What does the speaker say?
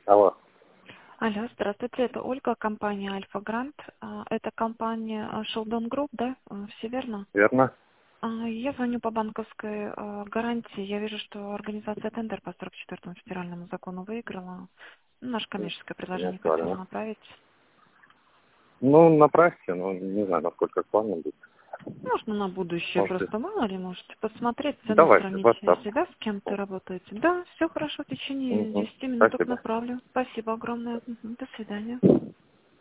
Алло. Алло, здравствуйте, это Ольга, компания Альфа Грант. Это компания Шелдон Групп, да? Все верно? Верно? Я звоню по банковской гарантии. Я вижу, что организация тендер по 44-му федеральному закону выиграла. Наше коммерческое Не предложение хотела актуально. направить. Ну, направьте, но не знаю, насколько актуально будет. Можно на будущее, Можете. просто мало ли, можете посмотреть, цену Давайте, сравнить WhatsApp. себя, с кем-то работаете. Да, все хорошо, в течение Угу. 10 минуток Спасибо. направлю. Спасибо огромное. До свидания.